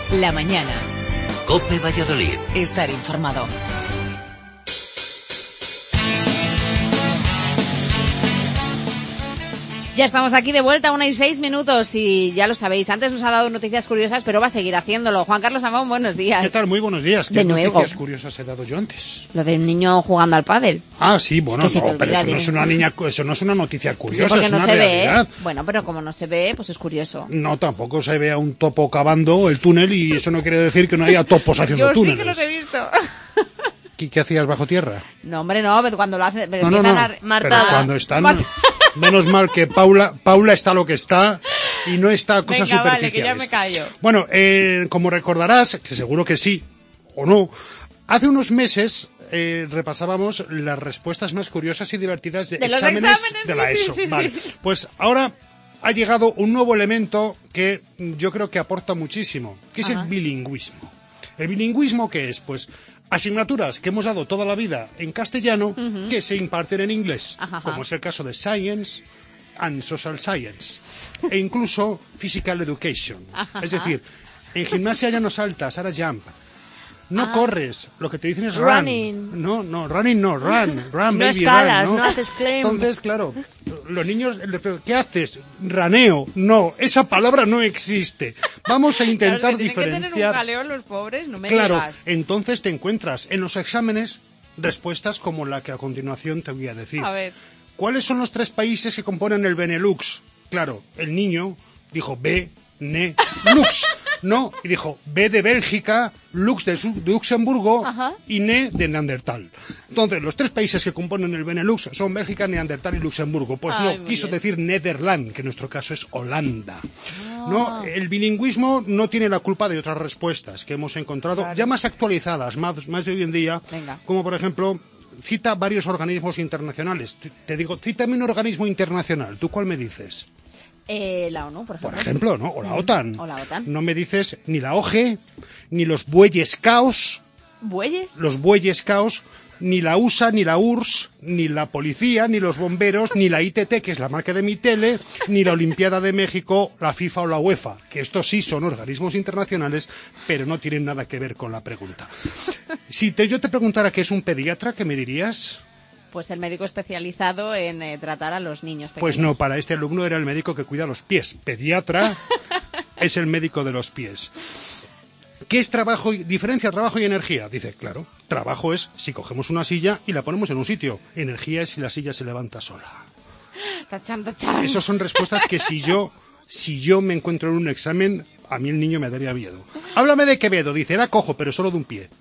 la mañana. COPE Valladolid. Estar informado. Ya estamos aquí de vuelta, 1:06 y ya lo sabéis, antes nos ha dado noticias curiosas, pero va a seguir haciéndolo. Juan Carlos Amón, buenos días. ¿Qué tal? Muy buenos días. ¿Qué de nuevo noticias curiosas he dado yo antes? Lo de un niño jugando al pádel. Ah, sí, bueno, es que no, pero eso no es una noticia curiosa, sí, es no una se realidad. Ve. Bueno, pero como no se ve, pues es curioso. No, tampoco se ve a un topo cavando el túnel y eso no quiere decir que no haya topos haciendo túneles. Yo sí que los he visto. ¿Qué hacías bajo tierra? No, hombre, no, cuando lo hace... No, pero cuando están... Menos mal que Paula está lo que está y no está a cosas superficiales. Vale, que ya me callo. Bueno, como recordarás, que seguro que sí o no, hace unos meses repasábamos las respuestas más curiosas y divertidas de exámenes de la ESO. Sí. Vale. Pues ahora ha llegado un nuevo elemento que yo creo que aporta muchísimo, que es el bilingüismo. ¿El bilingüismo qué es? Pues asignaturas que hemos dado toda la vida en castellano que se imparten en inglés, como es el caso de Science and Social Science, e incluso Physical Education. Es decir, en gimnasia ya no saltas, ahora jump. No corres, lo que te dicen es running. No, running no, run, no baby, escalas, run. No haces claim. Entonces, claro, los niños, ¿qué haces? Raneo. No, esa palabra no existe. Vamos a intentar diferenciar. Tienen que tener un jaleo los pobres, no me Claro, digas. entonces te encuentras en los exámenes respuestas como la que a continuación te voy a decir. A ver. ¿Cuáles son los 3 países que componen el Benelux? Claro, el niño dijo Benelux. No, y dijo B de Bélgica, Lux de Luxemburgo y Ne de Neandertal. Entonces, los 3 países que componen el Benelux son Bélgica, Neandertal y Luxemburgo. Pues quiso decir Nederland, que en nuestro caso es Holanda. No, el bilingüismo no tiene la culpa de otras respuestas que hemos encontrado, ya más actualizadas, más de hoy en día, como por ejemplo, cita varios organismos internacionales. Te digo, cítame un organismo internacional. ¿Tú cuál me dices? La ONU, por ejemplo. Por ejemplo, ¿no? O la OTAN. O la OTAN. No me dices ni la OGE, ni los bueyes caos. ¿Bueyes? Los bueyes caos, ni la USA, ni la URSS, ni la policía, ni los bomberos, ni la ITT, que es la marca de mi tele, ni la Olimpiada de México, la FIFA o la UEFA. Que estos sí son organismos internacionales, pero no tienen nada que ver con la pregunta. Si yo te preguntara qué es un pediatra, ¿qué me dirías? Pues el médico especializado en tratar a los niños pequeños. Pues no, para este alumno era el médico que cuida los pies. Pediatra es el médico de los pies. ¿Qué es trabajo? Diferencia trabajo y energía. Dice, claro, trabajo es si cogemos una silla y la ponemos en un sitio. Energía es si la silla se levanta sola. Tachan, tachan. Esas son respuestas que si yo me encuentro en un examen, a mí el niño me daría miedo. Háblame de Quevedo. Dice, era cojo, pero solo de un pie.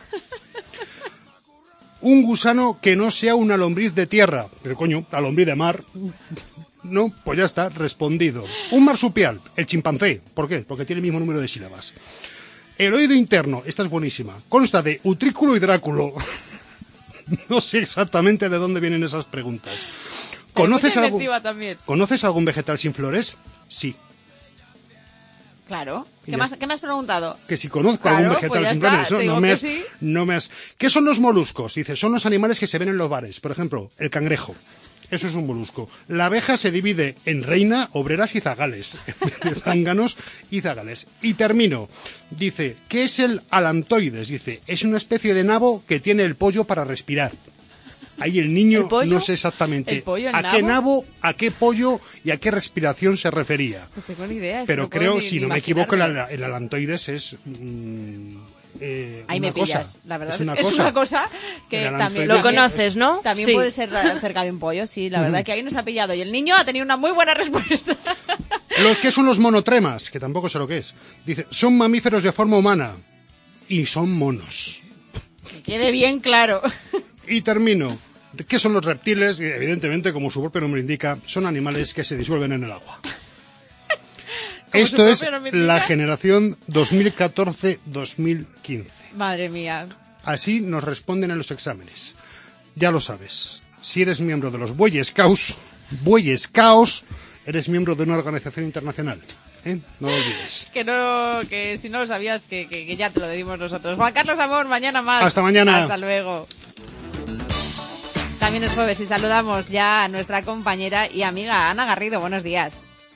Un gusano que no sea una lombriz de tierra. Pero coño, la lombriz de mar. No, pues ya está, respondido. Un marsupial, el chimpancé. ¿Por qué? Porque tiene el mismo número de sílabas. El oído interno, esta es buenísima. Consta de utrículo y dráculo. No sé exactamente de dónde vienen esas preguntas. ¿Conoces algún vegetal sin flores? Sí. Claro. ¿Qué me has preguntado? Que si conozco algún vegetal sin flores. No me has... ¿Qué son los moluscos? Dice, son los animales que se ven en los bares. Por ejemplo, el cangrejo. Eso es un molusco. La abeja se divide en reina, obreras y zagales. Zánganos y zagales. Y termino. Dice, ¿qué es el alantoides? Dice, es una especie de nabo que tiene el pollo para respirar. Ahí el niño no sé exactamente a qué nabo, a qué pollo y a qué respiración se refería. No tengo ni idea. Pero creo, si no me equivoco, el alantoides es... ahí me pillas, la verdad. Es una cosa que también... Lo conoces, ¿no? También sí. puede ser cerca de un pollo, sí. La verdad que ahí nos ha pillado. Y el niño ha tenido una muy buena respuesta. ¿Qué son los monotremas? Que tampoco sé lo que es. Dice, son mamíferos de forma humana. Y son monos. Que quede bien claro. Y termino. ¿Qué son los reptiles? Evidentemente, como su propio nombre indica, son animales que se disuelven en el agua. Esto es la generación 2014-2015. Madre mía. Así nos responden en los exámenes. Ya lo sabes. Si eres miembro de los Bueyes Caos, eres miembro de una organización internacional. No lo olvides. Que si no lo sabías, que ya te lo decimos nosotros. Juan Carlos Amor, mañana más. Hasta mañana. Hasta luego. También es jueves y saludamos ya a nuestra compañera y amiga Ana Garrido. Buenos días.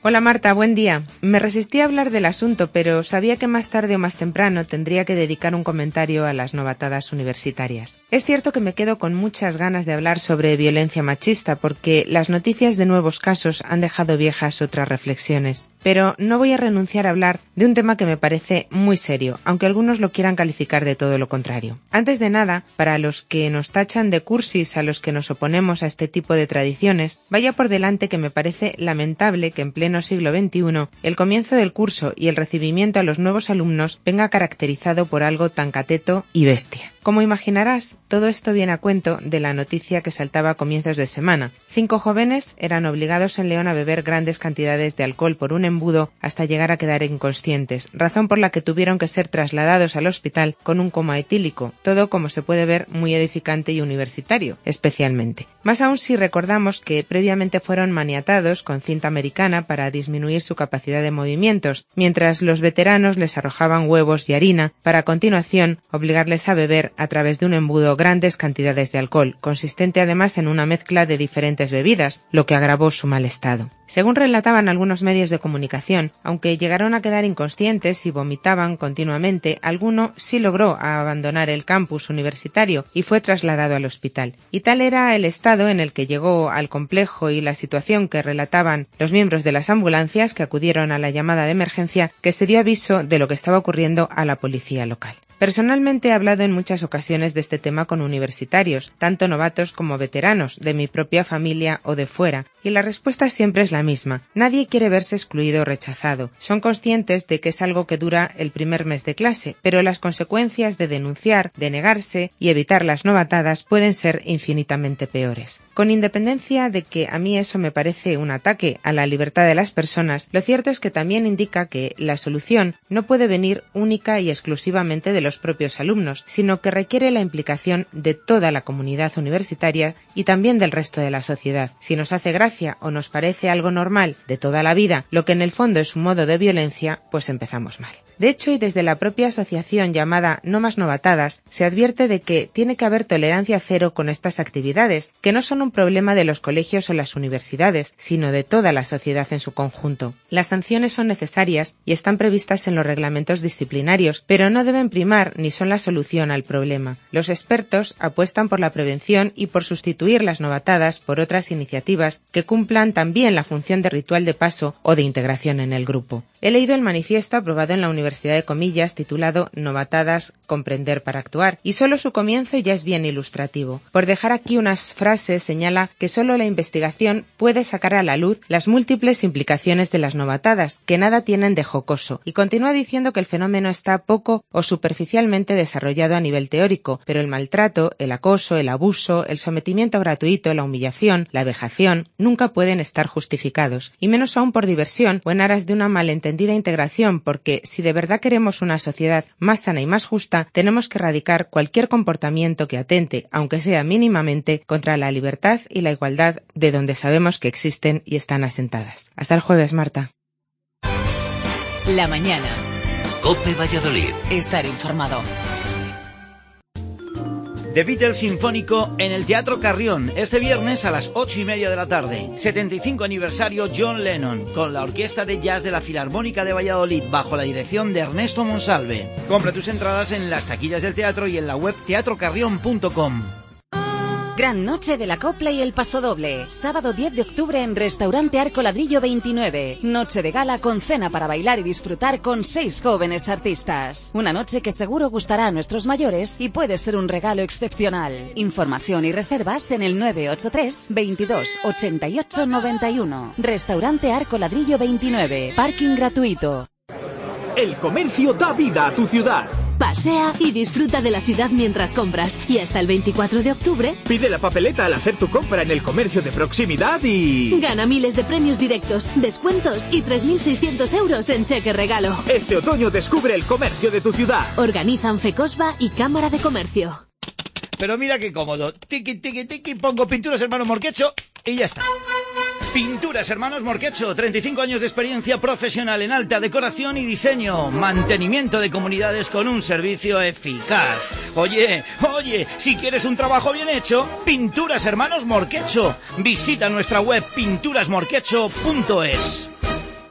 Hola Marta, buen día. Me resistí a hablar del asunto, pero sabía que más tarde o más temprano tendría que dedicar un comentario a las novatadas universitarias. Es cierto que me quedo con muchas ganas de hablar sobre violencia machista, porque las noticias de nuevos casos han dejado viejas otras reflexiones. Pero no voy a renunciar a hablar de un tema que me parece muy serio, aunque algunos lo quieran calificar de todo lo contrario. Antes de nada, para los que nos tachan de cursis a los que nos oponemos a este tipo de tradiciones, vaya por delante que me parece lamentable que en pleno siglo XXI el comienzo del curso y el recibimiento a los nuevos alumnos venga caracterizado por algo tan cateto y bestia. Como imaginarás, todo esto viene a cuento de la noticia que saltaba a comienzos de semana. 5 jóvenes eran obligados en León a beber grandes cantidades de alcohol por un embudo hasta llegar a quedar inconscientes, razón por la que tuvieron que ser trasladados al hospital con un coma etílico, todo como se puede ver muy edificante y universitario, especialmente. Más aún si recordamos que previamente fueron maniatados con cinta americana para disminuir su capacidad de movimientos, mientras los veteranos les arrojaban huevos y harina para a continuación obligarles a beber a través de un embudo grandes cantidades de alcohol, consistente además en una mezcla de diferentes bebidas, lo que agravó su mal estado. Según relataban algunos medios de comunicación, aunque llegaron a quedar inconscientes y vomitaban continuamente, alguno sí logró abandonar el campus universitario y fue trasladado al hospital. Y tal era el estado en el que llegó al complejo y la situación que relataban los miembros de las ambulancias que acudieron a la llamada de emergencia, que se dio aviso de lo que estaba ocurriendo a la policía local. Personalmente he hablado en muchas ocasiones de este tema con universitarios, tanto novatos como veteranos, de mi propia familia o de fuera, y la respuesta siempre es la misma. Nadie quiere verse excluido o rechazado. Son conscientes de que es algo que dura el primer mes de clase, pero las consecuencias de denunciar, de negarse y evitar las novatadas pueden ser infinitamente peores. Con independencia de que a mí eso me parece un ataque a la libertad de las personas, lo cierto es que también indica que la solución no puede venir única y exclusivamente de los propios alumnos, sino que requiere la implicación de toda la comunidad universitaria y también del resto de la sociedad. Si nos hace gracia o nos parece algo normal de toda la vida, lo que en el fondo es un modo de violencia, pues empezamos mal. De hecho, y desde la propia asociación llamada No Más Novatadas, se advierte de que tiene que haber tolerancia cero con estas actividades, que no son un problema de los colegios o las universidades, sino de toda la sociedad en su conjunto. Las sanciones son necesarias y están previstas en los reglamentos disciplinarios, pero no deben primar ni son la solución al problema. Los expertos apuestan por la prevención y por sustituir las novatadas por otras iniciativas que cumplan también la función de ritual de paso o de integración en el grupo. He leído el manifiesto aprobado en la Universidad de Comillas titulado Novatadas, comprender para actuar, y solo su comienzo ya es bien ilustrativo. Por dejar aquí unas frases, señala que solo la investigación puede sacar a la luz las múltiples implicaciones de las novatadas, que nada tienen de jocoso, y continúa diciendo que el fenómeno está poco o superficialmente desarrollado a nivel teórico, pero el maltrato, el acoso, el abuso, el sometimiento gratuito, la humillación, la vejación, nunca pueden estar justificados, y menos aún por diversión o en aras de una malentendida integración, porque si de verdad queremos una sociedad más sana y más justa, tenemos que erradicar cualquier comportamiento que atente, aunque sea mínimamente, contra la libertad y la igualdad de donde sabemos que existen y están asentadas. Hasta el jueves, Marta. La mañana. COPE Valladolid. Estar informado. The Beatles Sinfónico en el Teatro Carrión, este viernes a las 8:30 de la tarde. 75 aniversario John Lennon, con la Orquesta de Jazz de la Filarmónica de Valladolid, bajo la dirección de Ernesto Monsalve. Compra tus entradas en las taquillas del teatro y en la web teatrocarrión.com. Gran noche de la copla y el pasodoble. Sábado 10 de octubre en Restaurante Arco Ladrillo 29. Noche de gala con cena para bailar y disfrutar con 6 jóvenes artistas. Una noche que seguro gustará a nuestros mayores y puede ser un regalo excepcional. Información y reservas en el 983 22 88 91. Restaurante Arco Ladrillo 29. Parking gratuito. El comercio da vida a tu ciudad. Pasea y disfruta de la ciudad mientras compras. Y hasta el 24 de octubre... Pide la papeleta al hacer tu compra en el comercio de proximidad y... gana miles de premios directos, descuentos y 3.600 euros en cheque regalo. Este otoño descubre el comercio de tu ciudad. Organizan FECOSBA y Cámara de Comercio. Pero mira qué cómodo. Tiki, tiki, tiki, pongo Pinturas Hermanos Morquecho y ya está. Pinturas Hermanos Morquecho, 35 años de experiencia profesional en alta decoración y diseño, mantenimiento de comunidades con un servicio eficaz. Oye, si quieres un trabajo bien hecho, Pinturas Hermanos Morquecho. Visita nuestra web pinturasmorquecho.es.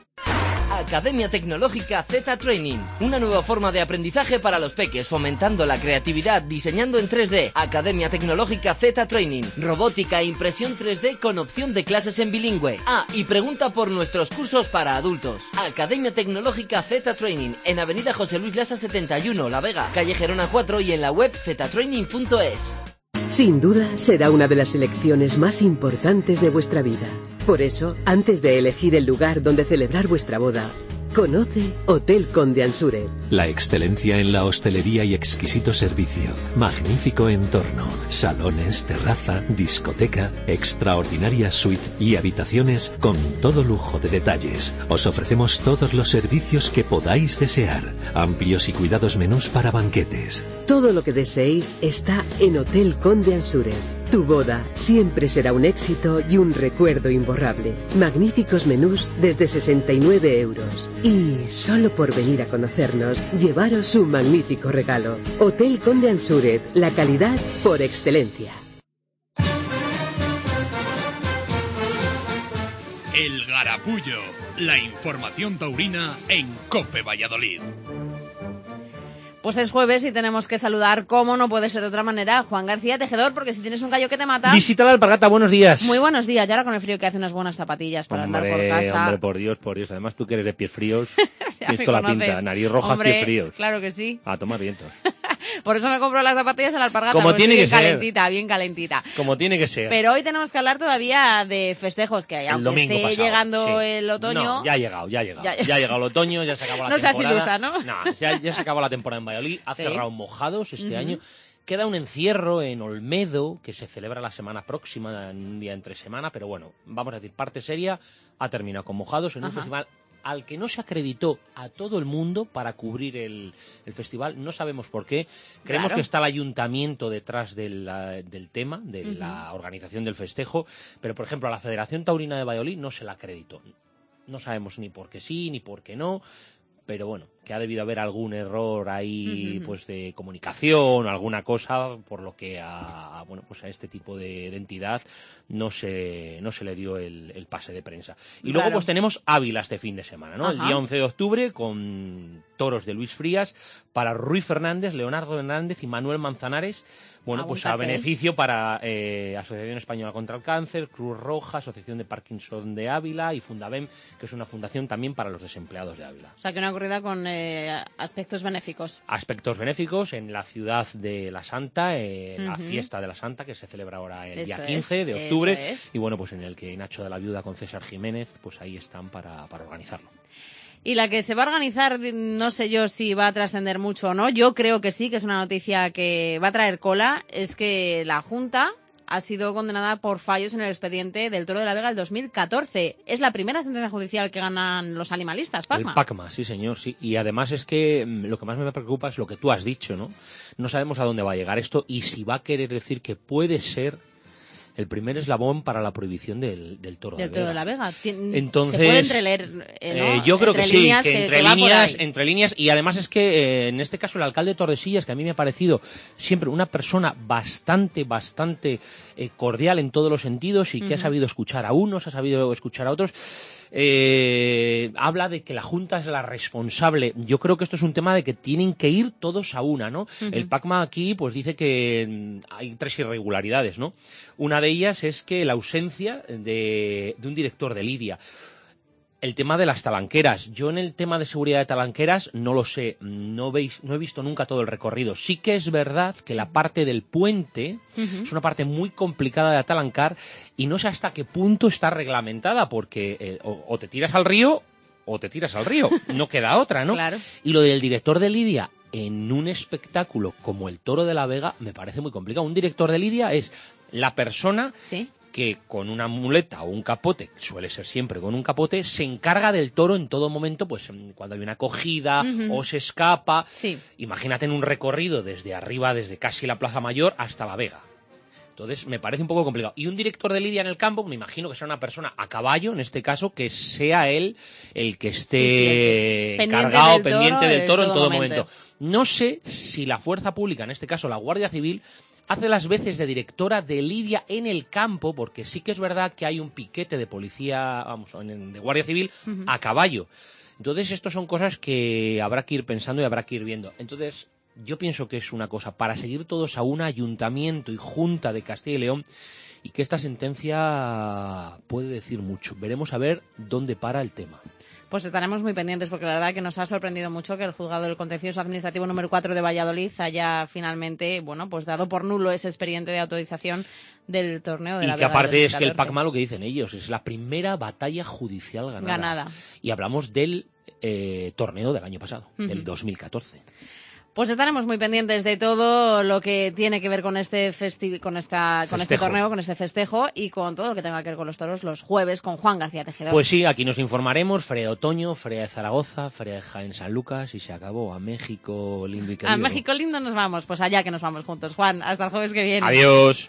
Academia Tecnológica Z Training, una nueva forma de aprendizaje para los peques, fomentando la creatividad, diseñando en 3D. Academia Tecnológica Z Training, robótica e impresión 3D con opción de clases en bilingüe. Y pregunta por nuestros cursos para adultos. Academia Tecnológica Z Training, en Avenida José Luis Lasa 71, La Vega, calle Gerona 4 y en la web ztraining.es. Sin duda, será una de las elecciones más importantes de vuestra vida. Por eso, antes de elegir el lugar donde celebrar vuestra boda, conoce Hotel Conde Ansúrez. La excelencia en la hostelería y exquisito servicio. Magnífico entorno. Salones, terraza, discoteca, extraordinaria suite y habitaciones con todo lujo de detalles. Os ofrecemos todos los servicios que podáis desear. Amplios y cuidados menús para banquetes. Todo lo que deseéis está en Hotel Conde Ansúrez. Tu boda siempre será un éxito y un recuerdo imborrable. Magníficos menús desde 69 euros. Y solo por venir a conocernos, llevaros un magnífico regalo. Hotel Conde Ansúrez, la calidad por excelencia. El Garapullo, la información taurina en COPE Valladolid. Pues es jueves y tenemos que saludar, como no puede ser de otra manera, a Juan García Tejedor, porque si tienes un gallo que te mata... Visita la alpargata, buenos días. Muy buenos días, y ahora con el frío que hace unas buenas zapatillas para andar por casa. Hombre, por Dios. Además, tú que eres de pies fríos, tienes toda la pinta. Nariz roja, hombre, pies fríos. Claro que sí. A tomar vientos. Por eso me compro las zapatillas en la alpargata, como tiene que ser. Bien calentita. Como tiene que ser. Pero hoy tenemos que hablar todavía de festejos, que aunque esté pasado, llegando el otoño... No, ya ha llegado. Ya ha llegado el otoño, ya se acabó la temporada. No seas ilusa, ¿no? No, ya se acabó la temporada en Valladolid. Ha cerrado mojados este año. Queda un encierro en Olmedo, que se celebra la semana próxima, en un día entre semana, pero bueno, vamos a decir, parte seria, ha terminado con mojados en un festival al que no se acreditó a todo el mundo para cubrir el festival. No sabemos por qué. Creemos que está el ayuntamiento detrás del tema, de la organización del festejo, pero por ejemplo a la Federación Taurina de Valladolid no se la acreditó. No sabemos ni por qué sí, ni por qué no. Pero bueno, que ha debido haber algún error ahí pues de comunicación o alguna cosa por lo que a este tipo de entidad no se le dio el pase de prensa. Y luego pues tenemos Ávila este fin de semana, ¿no? El día 11 de octubre con toros de Luis Frías para Ruiz Fernández, Leonardo Hernández y Manuel Manzanares. Bueno, pues a beneficio para Asociación Española contra el Cáncer, Cruz Roja, Asociación de Parkinson de Ávila y Fundavem, que es una fundación también para los desempleados de Ávila. O sea, que una corrida con aspectos benéficos. Aspectos benéficos en la ciudad de la Santa, la fiesta de la Santa, que se celebra ahora el día 15 de octubre. Y bueno, pues en el que Nacho de la Viuda con César Jiménez, pues ahí están para organizarlo. Y la que se va a organizar, no sé yo si va a trascender mucho o no, yo creo que sí, que es una noticia que va a traer cola, es que la Junta ha sido condenada por fallos en el expediente del Toro de la Vega del 2014. Es la primera sentencia judicial que ganan los animalistas, PACMA. El PACMA, sí señor, sí. Y además es que lo que más me preocupa es lo que tú has dicho, ¿no? No sabemos a dónde va a llegar esto y si va a querer decir que puede ser el primer eslabón para la prohibición del Toro de la Vega. Entonces, se puede entreleer, ¿no? Yo creo que sí, que entre líneas, y además es que en este caso el alcalde de Tordesillas, que a mí me ha parecido siempre una persona bastante cordial en todos los sentidos y que ha sabido escuchar a unos, ha sabido escuchar a otros, habla de que la Junta es la responsable. Yo creo que esto es un tema de que tienen que ir todos a una, ¿no? El PACMA aquí pues dice que hay 3 irregularidades, ¿no? Una de ellas es que la ausencia de un director de lidia. El tema de las talanqueras. Yo en el tema de seguridad de talanqueras no lo sé, no he visto nunca todo el recorrido. Sí que es verdad que la parte del puente es una parte muy complicada de atalancar y no sé hasta qué punto está reglamentada, porque o te tiras al río o te tiras al río, no queda otra, ¿no? Claro. Y lo del director de lidia en un espectáculo como el Toro de la Vega me parece muy complicado. Un director de lidia es la persona que con una muleta o un capote, suele ser siempre con un capote, se encarga del toro en todo momento, pues cuando hay una acogida o se escapa. Imagínate en un recorrido desde arriba, desde casi la Plaza Mayor hasta la Vega. Entonces me parece un poco complicado. Y un director de lidia en el campo, me imagino que sea una persona a caballo, en este caso, que sea él el que esté pendiente del toro en todo momento. No sé si la fuerza pública, en este caso la Guardia Civil, hace las veces de directora de lidia en el campo, porque sí que es verdad que hay un piquete de policía, de Guardia Civil a caballo. Entonces, esto son cosas que habrá que ir pensando y habrá que ir viendo. Entonces, yo pienso que es una cosa para seguir todos a un ayuntamiento y junta de Castilla y León, y que esta sentencia puede decir mucho. Veremos a ver dónde para el tema. Pues estaremos muy pendientes, porque la verdad que nos ha sorprendido mucho que el Juzgado del Contencioso Administrativo número 4 de Valladolid haya finalmente, bueno, pues dado por nulo ese expediente de autorización del torneo de la Vega. Y que aparte 2014. es que el PACMA, lo que dicen ellos, es la primera batalla judicial ganada. Y hablamos del torneo del año pasado, del 2014. Pues estaremos muy pendientes de todo lo que tiene que ver con este torneo, con este festejo y con todo lo que tenga que ver con los toros los jueves con Juan García Tejedor. Pues sí, aquí nos informaremos, Feria de Otoño, Feria de Zaragoza, Feria de Jaén San Lucas, y se acabó. A México lindo y querido. A México lindo nos vamos, pues allá que nos vamos juntos. Juan, hasta el jueves que viene. Adiós.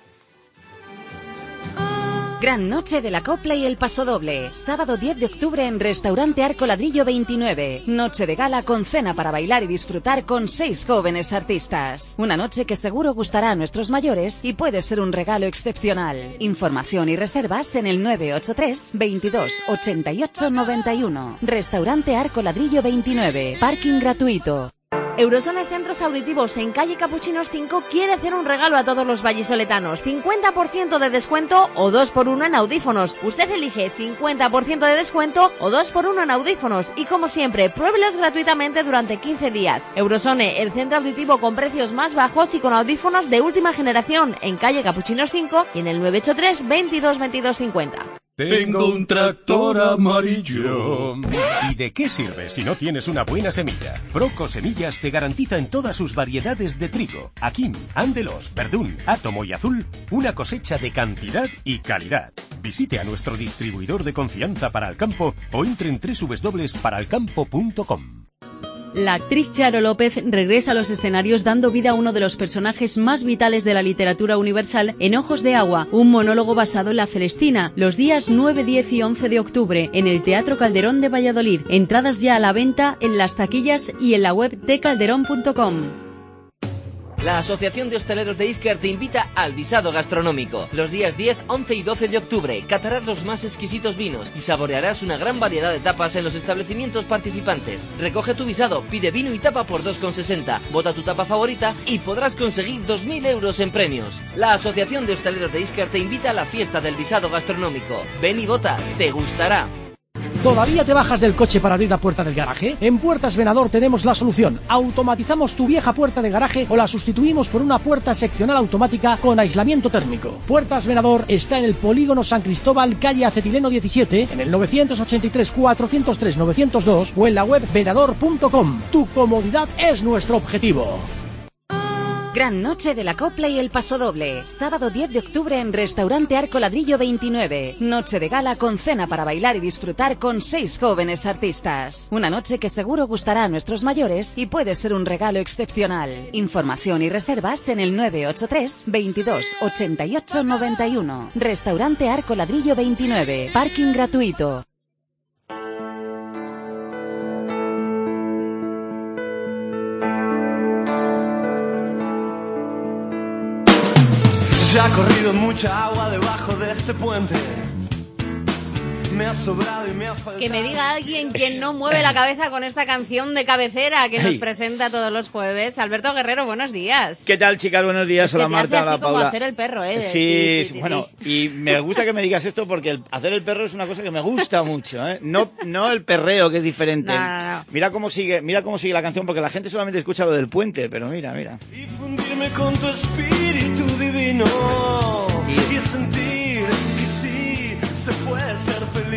Gran noche de la copla y el pasodoble. Sábado 10 de octubre en Restaurante Arco Ladrillo 29. Noche de gala con cena para bailar y disfrutar con 6 jóvenes artistas. Una noche que seguro gustará a nuestros mayores y puede ser un regalo excepcional. Información y reservas en el 983 22 88 91. Restaurante Arco Ladrillo 29. Parking gratuito. Eurosone Centros Auditivos en calle Capuchinos 5 quiere hacer un regalo a todos los vallisoletanos. 50% de descuento o 2x1 en audífonos. Usted elige 50% de descuento o 2x1 en audífonos. Y como siempre, pruébelos gratuitamente durante 15 días. Eurosone, el centro auditivo con precios más bajos y con audífonos de última generación en calle Capuchinos 5 y en el 983 22 22 50. Tengo un tractor amarillo. ¿Y de qué sirve si no tienes una buena semilla? Proco Semillas te garantiza en todas sus variedades de trigo, Akim, Andelos, Verdún, Átomo y Azul, una cosecha de cantidad y calidad. Visite a nuestro distribuidor de confianza para el campo o entre en www.paralcampo.com. La actriz Charo López regresa a los escenarios dando vida a uno de los personajes más vitales de la literatura universal en Ojos de Agua, un monólogo basado en la Celestina, los días 9, 10 y 11 de octubre en el Teatro Calderón de Valladolid. Entradas ya a la venta en las taquillas y en la web de calderón.com. La Asociación de Hosteleros de Íscar te invita al visado gastronómico. Los días 10, 11 y 12 de octubre catarás los más exquisitos vinos y saborearás una gran variedad de tapas en los establecimientos participantes. Recoge tu visado, pide vino y tapa por 2,60, vota tu tapa favorita y podrás conseguir 2.000 euros en premios. La Asociación de Hosteleros de Íscar te invita a la fiesta del visado gastronómico. Ven y vota, te gustará. ¿Todavía te bajas del coche para abrir la puerta del garaje? En Puertas Venador tenemos la solución. Automatizamos tu vieja puerta de garaje o la sustituimos por una puerta seccional automática con aislamiento térmico. Puertas Venador está en el Polígono San Cristóbal, calle Acetileno 17, en el 983 403 902 o en la web venador.com. Tu comodidad es nuestro objetivo. Gran noche de la copla y el pasodoble. Sábado 10 de octubre en Restaurante Arco Ladrillo 29. Noche de gala con cena para bailar y disfrutar con 6 jóvenes artistas. Una noche que seguro gustará a nuestros mayores y puede ser un regalo excepcional. Información y reservas en el 983 22 88 91. Restaurante Arco Ladrillo 29. Parking gratuito. Ya ha corrido mucha agua debajo de este puente. Me ha sobrado y me ha faltado. Que me diga alguien que no mueve la cabeza con esta canción de cabecera que nos presenta todos los jueves. Alberto Guerrero, buenos días. ¿Qué tal, chicas? Buenos días. Hola, Marta. Hola, Paula. como hacer el perro, ¿eh? Sí, bueno, y me gusta que me digas esto porque hacer el perro es una cosa que me gusta mucho, ¿eh? No el perreo, que es diferente. No. Mira cómo sigue la canción, porque la gente solamente escucha lo del puente, pero mira. Y fundirme con tu espíritu divino. Y sentir que sí se puede ser feliz.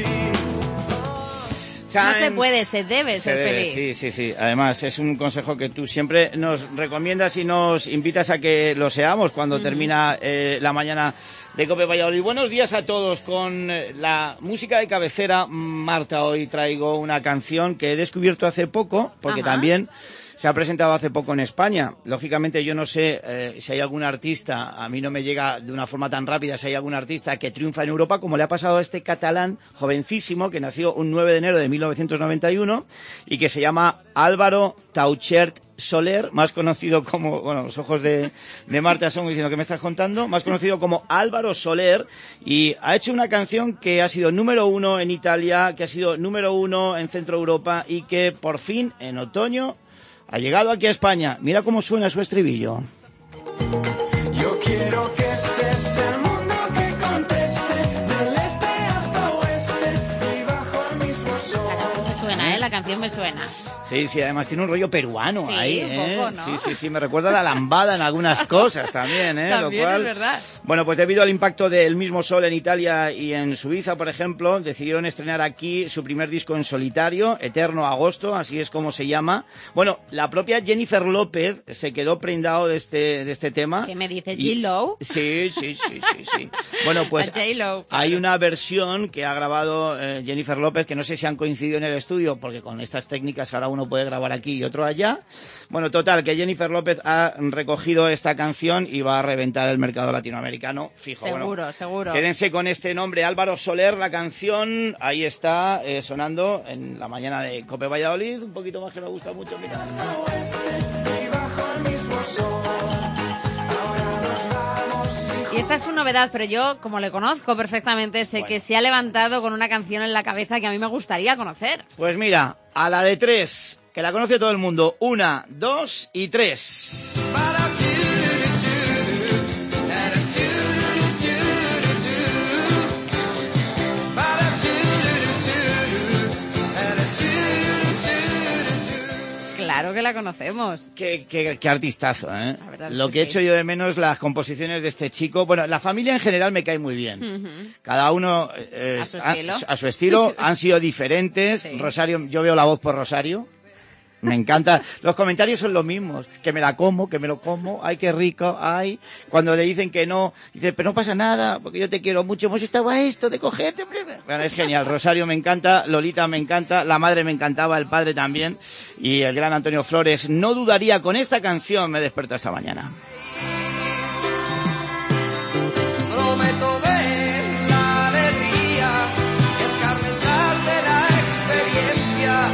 No se puede, se debe ser feliz. Sí. Además, es un consejo que tú siempre nos recomiendas y nos invitas a que lo seamos cuando termina la mañana de COPE Valladolid. Buenos días a todos. Con la música de cabecera, Marta, hoy traigo una canción que he descubierto hace poco, porque también se ha presentado hace poco en España. Lógicamente yo no sé si hay algún artista, a mí no me llega de una forma tan rápida si hay algún artista que triunfa en Europa, como le ha pasado a este catalán jovencísimo que nació un 9 de enero de 1991 y que se llama Álvaro Tauchert Soler, más conocido como, bueno, los ojos de Marta son diciendo que me estás contando, más conocido como Álvaro Soler, y ha hecho una canción que ha sido número 1 en Italia, que ha sido número 1 en Centro Europa y que por fin en otoño ha llegado aquí a España. Mira cómo suena su estribillo. Yo quiero que estés el mundo que conteste, del este hasta oeste y bajo el mismo sol. La canción me suena, la canción me suena. Sí, además tiene un rollo peruano sí, ahí, un poco, ¿no? Sí, me recuerda a la lambada en algunas cosas también, También lo cual, es verdad. Bueno, pues debido al impacto del mismo sol en Italia y en Suiza, por ejemplo, decidieron estrenar aquí su primer disco en solitario, Eterno Agosto, así es como se llama. Bueno, la propia Jennifer López se quedó prendado de este tema. ¿Qué me dice J-Lo? Sí. Bueno, pues hay una versión que ha grabado Jennifer López, que no sé si han coincidido en el estudio, porque con estas técnicas ahora uno puede grabar aquí y otro allá. Bueno, total, que Jennifer López ha recogido esta canción y va a reventar el mercado latinoamericano, fijo. Seguro. Quédense con este nombre, Álvaro Soler, la canción, ahí está sonando en la mañana de COPE Valladolid, un poquito más que me gusta mucho, mira. Y esta es su novedad, pero yo, como le conozco perfectamente, sé que se ha levantado con una canción en la cabeza que a mí me gustaría conocer. Pues mira, a la de 3, que la conoce todo el mundo. 1, 2 y 3. Claro que la conocemos. Qué artistazo, ¿eh? Lo es que he sí. hecho yo de menos, las composiciones de este chico. Bueno, la familia en general me cae muy bien. Uh-huh. Cada uno a su estilo han sido diferentes. Sí. Rosario, yo veo la voz por Rosario. Me encanta. Los comentarios son los mismos. Que me la como, que me lo como. Ay, qué rico. Ay. Cuando le dicen que no, dice, pero no pasa nada, porque yo te quiero mucho. Hemos estado a esto de cogerte. Bueno, es genial. Rosario me encanta, Lolita me encanta, la madre me encantaba, el padre también. Y el gran Antonio Flores. No dudaría, con esta canción me despertó esta mañana. Prometo ver la alegría, escarmentar de la experiencia.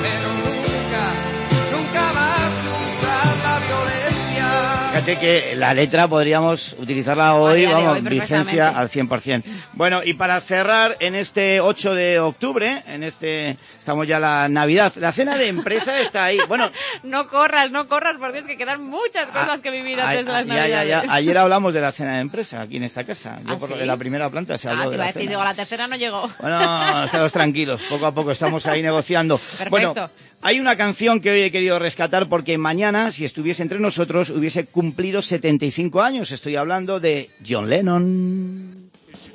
Fíjate que la letra podríamos utilizarla hoy, vamos, vigencia al 100%. Bueno, y para cerrar, en este 8 de octubre, estamos ya la Navidad, la cena de empresa está ahí. Bueno, No corras, por Dios, que quedan muchas cosas que vivir antes de las Navidades. Ya. Ayer hablamos de la cena de empresa aquí en esta casa. Yo ¿sí? En la primera planta se habló de la cena. Te iba a decir, la tercera no llegó. Bueno, estamos tranquilos, poco a poco estamos ahí negociando. Perfecto. Bueno, hay una canción que hoy he querido rescatar porque mañana, si estuviese entre nosotros, hubiese cumplido 75 años. Estoy hablando de John Lennon.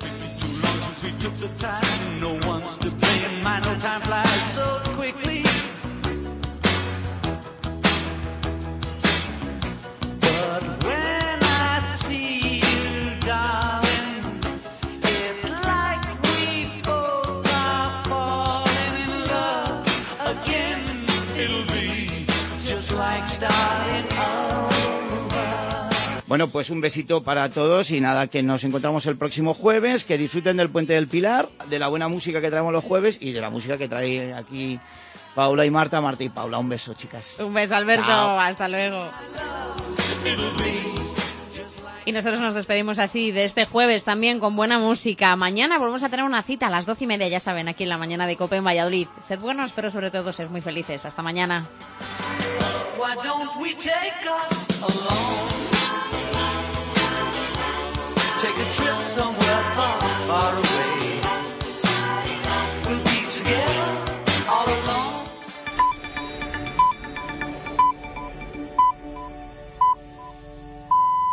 Bueno, pues un besito para todos y nada, que nos encontramos el próximo jueves, que disfruten del Puente del Pilar, de la buena música que traemos los jueves y de la música que trae aquí Paula y Marta y Paula. Un beso, chicas. Un beso, Alberto. Chao. Hasta luego. Y nosotros nos despedimos así de este jueves también con buena música. Mañana volvemos a tener una cita a las 12:30, ya saben, aquí en la mañana de COPE en Valladolid. Sed buenos, pero sobre todo sed muy felices. Hasta mañana. Why don't we take us alone? Take a trip somewhere far, far away.